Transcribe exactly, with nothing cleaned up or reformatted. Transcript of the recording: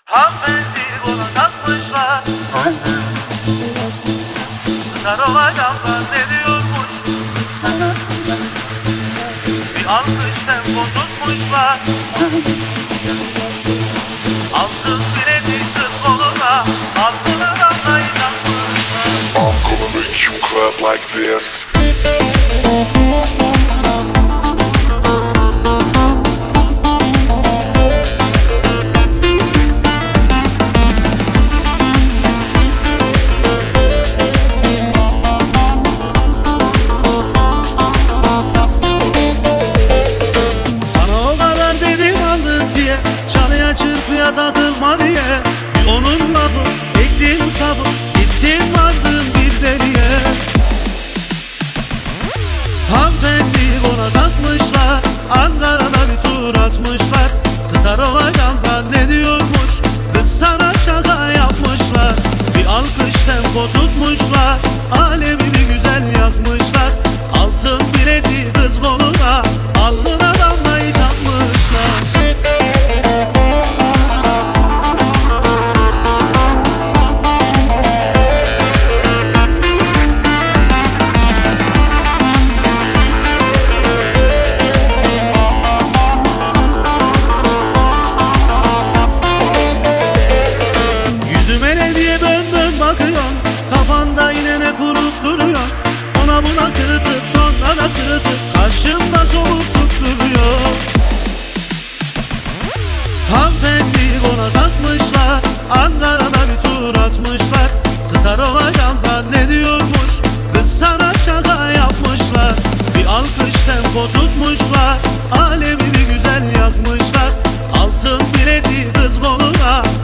Hanımefendi ona takmışlar. Star olacaklar ne diyormuş. Bir alkış tempo tutmuşlar. Altın bilezik kız koluna, altına damlayacakmışlar. I'm gonna make you clap like this. Çırpıya takılma diye onun lafı ektim safı gittim vardım bir deliye. Hanımefendi ona takmışlar, Ankara'da bir tur atmışlar. Star olacağım zannediyormuş, kız sana şaka yapmışlar. Bir alkış tempo tutmuşlar, alemi bir güzel yakmışlar. Altın bileziği kız koluna, alnına damlayacakmışlar. Kafanda yine ne kurup duruyor, ona buna kırıtıp sonra da sırıtıp karşımda soğuk tutturuyor. Hanımefendi ona takmışlar, Ankara'da bir tur atmışlar. Star olacağım zannediyormuş, kız sana şaka yapmışlar. Bir alkış tempo tutmuşlar, alemi bir güzel yakmışlar. Altın bileziği kız koluna,